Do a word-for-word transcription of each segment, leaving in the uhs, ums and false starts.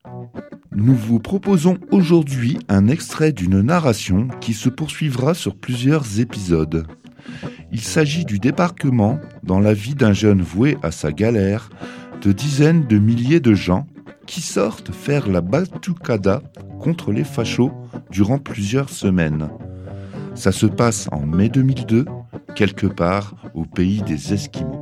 Nous vous proposons aujourd'hui un extrait d'une narration qui se poursuivra sur plusieurs épisodes. Il s'agit du débarquement dans la vie d'un jeune voué à sa galère de dizaines de milliers de gens qui sortent faire la batucada contre les fachos durant plusieurs semaines. Ça se passe en mai deux mille deux, quelque part au pays des Esquimaux.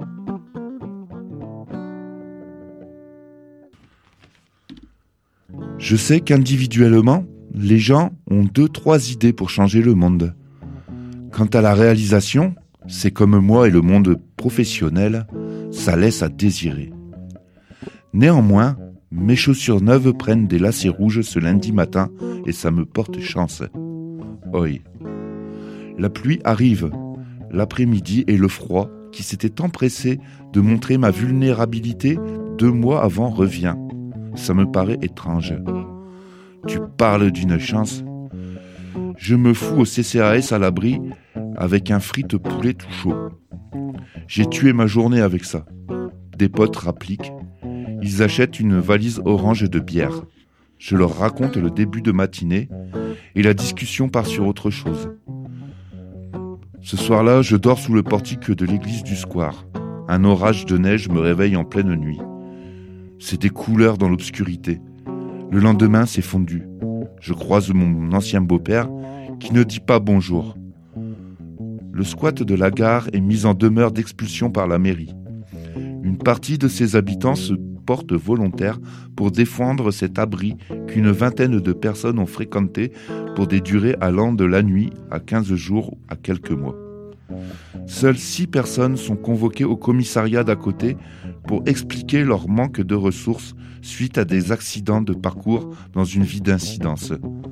Je sais qu'individuellement, les gens ont deux, trois idées pour changer le monde. Quant à la réalisation, c'est comme moi et le monde professionnel, ça laisse à désirer. Néanmoins, mes chaussures neuves prennent des lacets rouges ce lundi matin et ça me porte chance. Oi. La pluie arrive, l'après-midi et le froid, qui s'était empressé de montrer ma vulnérabilité deux mois avant, revient. Ça me paraît étrange. Tu parles d'une chance. Je me fous au C C A S à l'abri avec un frite poulet tout chaud. J'ai tué ma journée avec ça. Des potes rappliquent. Ils achètent une valise orange de bière. Je leur raconte le début de matinée et la discussion part sur autre chose. Ce soir-là, je dors sous le portique de l'église du square. Un orage de neige me réveille en pleine nuit. C'est des couleurs dans l'obscurité. Le lendemain, c'est fondu. Je croise mon ancien beau-père qui ne dit pas bonjour. Le squat de la gare est mis en demeure d'expulsion par la mairie. Une partie de ses habitants se porte volontaire pour défendre cet abri qu'une vingtaine de personnes ont fréquenté pour des durées allant de la nuit à quinze jours à quelques mois. Seules six personnes sont convoquées au commissariat d'à côté pour expliquer leur manque de ressources suite à des accidents de parcours dans une vie d'incidence.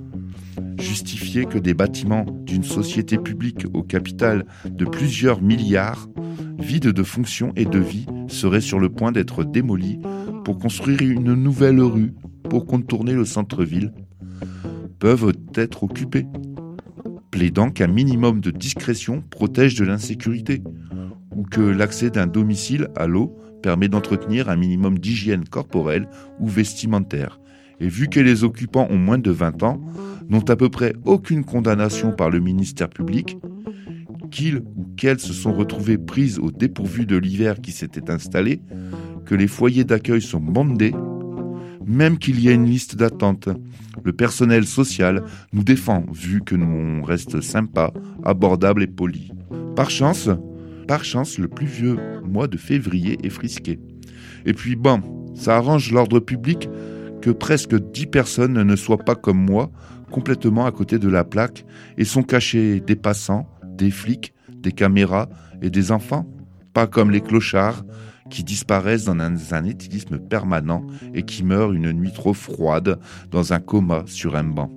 Justifier que des bâtiments d'une société publique au capital de plusieurs milliards, vides de fonction et de vie, seraient sur le point d'être démolis pour construire une nouvelle rue pour contourner le centre-ville, peuvent être occupés, plaidant qu'un minimum de discrétion protège de l'insécurité, ou que l'accès d'un domicile à l'eau permet d'entretenir un minimum d'hygiène corporelle ou vestimentaire. Et vu que les occupants ont moins de vingt ans, n'ont à peu près aucune condamnation par le ministère public, qu'ils ou qu'elles se sont retrouvés prises au dépourvu de l'hiver qui s'était installé, que les foyers d'accueil sont bondés, même qu'il y a une liste d'attente. Le personnel social nous défend, vu que nous on reste sympa, abordable et poli. Par chance, par chance, le pluvieux mois de février est frisqué. Et puis bon, ça arrange l'ordre public que presque dix personnes ne soient pas comme moi, complètement à côté de la plaque, et sont cachés des passants, des flics, des caméras et des enfants, pas comme les clochards qui disparaissent dans un, un éthylisme permanent et qui meurent une nuit trop froide dans un coma sur un banc.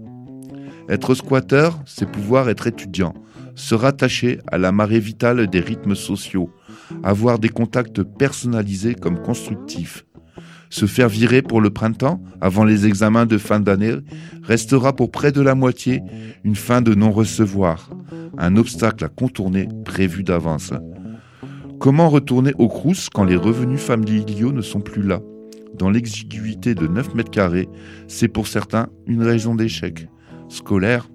Être squatter, c'est pouvoir être étudiant, se rattacher à la marée vitale des rythmes sociaux, avoir des contacts personnalisés comme constructifs. Se faire virer pour le printemps, avant les examens de fin d'année, restera pour près de la moitié une fin de non-recevoir, un obstacle à contourner prévu d'avance. Comment retourner au Crous quand les revenus familiaux ne sont plus là ? Dans l'exiguïté de neuf mètres carrés, c'est pour certains une raison d'échec. Scolaire.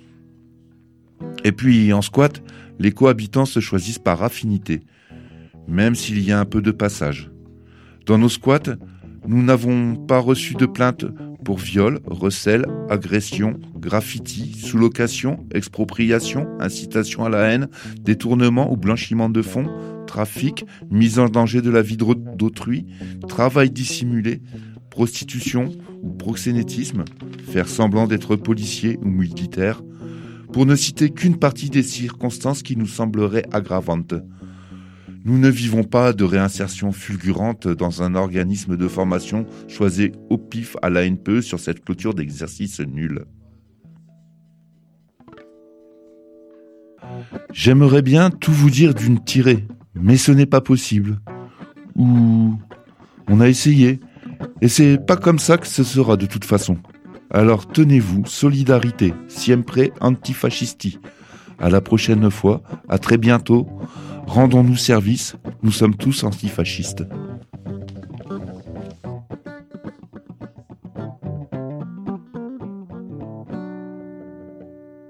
Et puis, en squat, les cohabitants se choisissent par affinité, même s'il y a un peu de passage. Dans nos squats, nous n'avons pas reçu de plainte pour viol, recel, agression, graffiti, sous-location, expropriation, incitation à la haine, détournement ou blanchiment de fonds, trafic, mise en danger de la vie d'autrui, travail dissimulé, prostitution ou proxénétisme, faire semblant d'être policier ou militaire, pour ne citer qu'une partie des circonstances qui nous sembleraient aggravantes. Nous ne vivons pas de réinsertion fulgurante dans un organisme de formation choisi au pif à la N P E sur cette clôture d'exercice nul. J'aimerais bien tout vous dire d'une tirée, mais ce n'est pas possible. Ou on a essayé, et c'est pas comme ça que ce sera de toute façon. Alors tenez-vous, solidarité, siempre antifascisti. À la prochaine fois, à très bientôt. Rendons-nous service, nous sommes tous antifascistes.